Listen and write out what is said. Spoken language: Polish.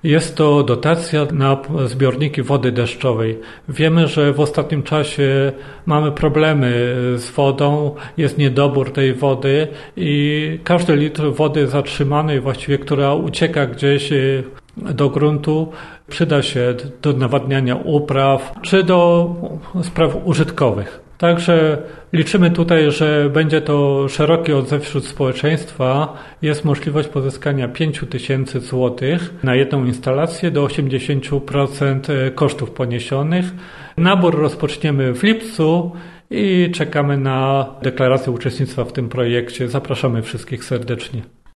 Jest to dotacja na zbiorniki wody deszczowej. Wiemy, że w ostatnim czasie mamy problemy z wodą, jest niedobór tej wody i każdy litr wody zatrzymanej, właściwie która ucieka gdzieś do gruntu, przyda się do nawadniania upraw czy do spraw użytkowych. Także liczymy tutaj, że będzie to szeroki odzew wśród społeczeństwa. Jest możliwość pozyskania 5 000 złotych na jedną instalację do 80% kosztów poniesionych. Nabór rozpoczniemy w lipcu i czekamy na deklarację uczestnictwa w tym projekcie. Zapraszamy wszystkich serdecznie.